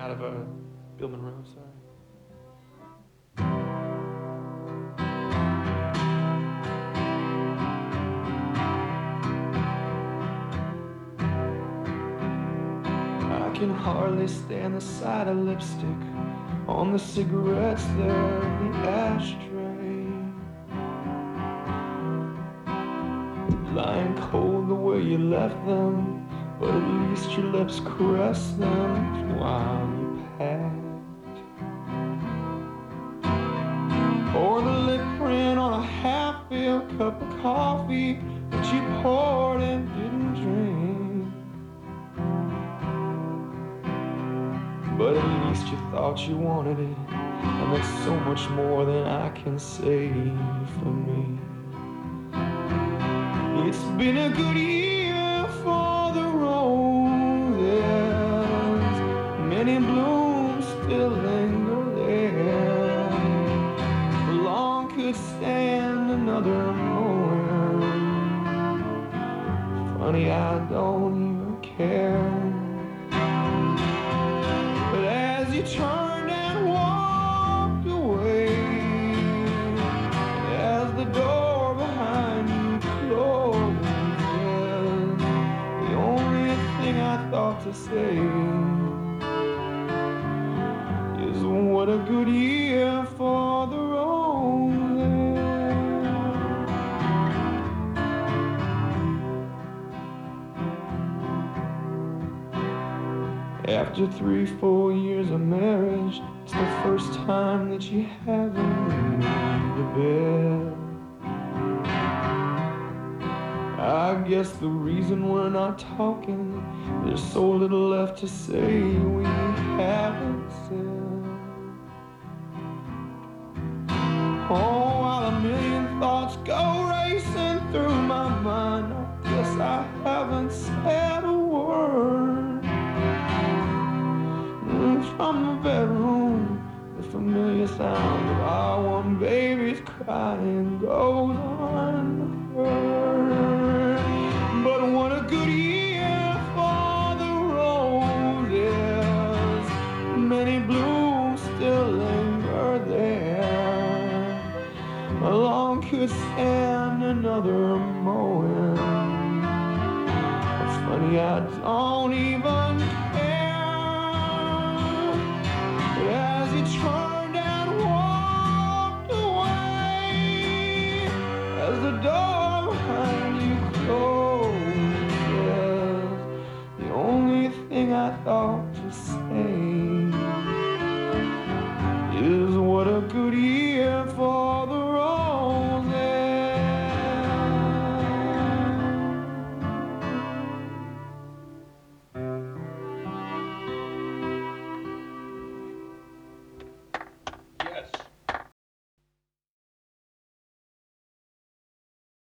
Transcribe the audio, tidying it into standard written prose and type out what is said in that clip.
out of Bill Monroe, sorry. I can hardly stand the sight of lipstick on the cigarettes there in the ashtray, lying cold the way you left them, but at least your lips caress them while you packed. Or the lip print on a half-filled cup of coffee that you poured and didn't drink. But at least you thought you wanted it, and that's so much more than I can say for me. It's been a good year for the roses, many blooms still linger there. Long could stand another mowing. Funny, I don't even care. You turned and walked away, as the door behind you closed, the only thing I thought to say is what a good year for the roses. After 3-4 years of marriage, it's the first time that you haven't made a bed. I guess the reason we're not talking, there's so little left to say we haven't said. Oh, while a million thoughts go racing through my mind, I guess I haven't said a word. From the bedroom, the familiar sound of our one baby's crying goes unheard. But what a good year for the roses, many blooms still linger there. Along could stand another mowing. It's funny, I don't even